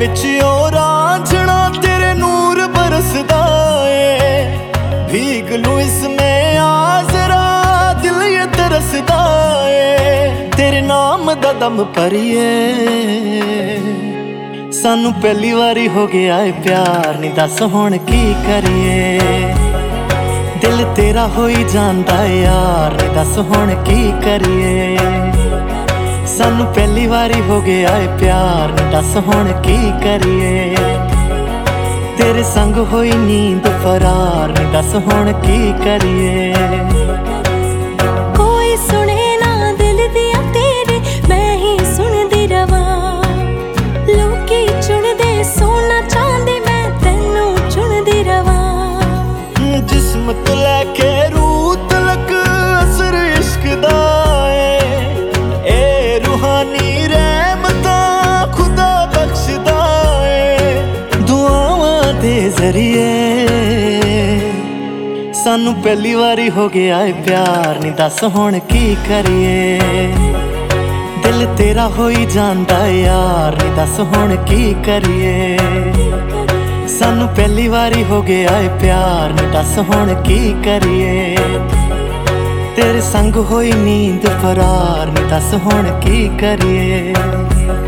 विच ओ रांझना तेरे नूर बरसदा ए, भीग लूं इसमें आ जरा दिल ये तरसदा ए, तेरे नाम दा दम भरिए। सानू पहली वारी हो गया है प्यार, नी दस हुण की करिए। दिल तेरा होई जांदा यार, नी दस हुण की करिए। सानू पहली वारी हो गया है प्यार, नी दस हुण की करिए। तेरे संग होई नींद फरार, नी दस हुण की करिए। कोई सुने ना दिल दिया तेरे, मैं ही सुनदी रवां। लोकी चुनदे सोना चांदी, मैं तैनू चुनदी रवां। जिस्म तो लैके रूह तलक असर इश्क दा ए, रूहानी रहमतां खुदा बख्शदा ए, दुआवां दे जरिए। सानू पहली वारी हो गया है प्यार, नी दस हुण की करिए। दिल तेरा होई जांदा यार, नी दस हुण की करिए। सानू पहली वारी हो गया है प्यार, नी दस हुण की करिए। तेरे संग होई नींद फरार, नी दस हुण की करिए।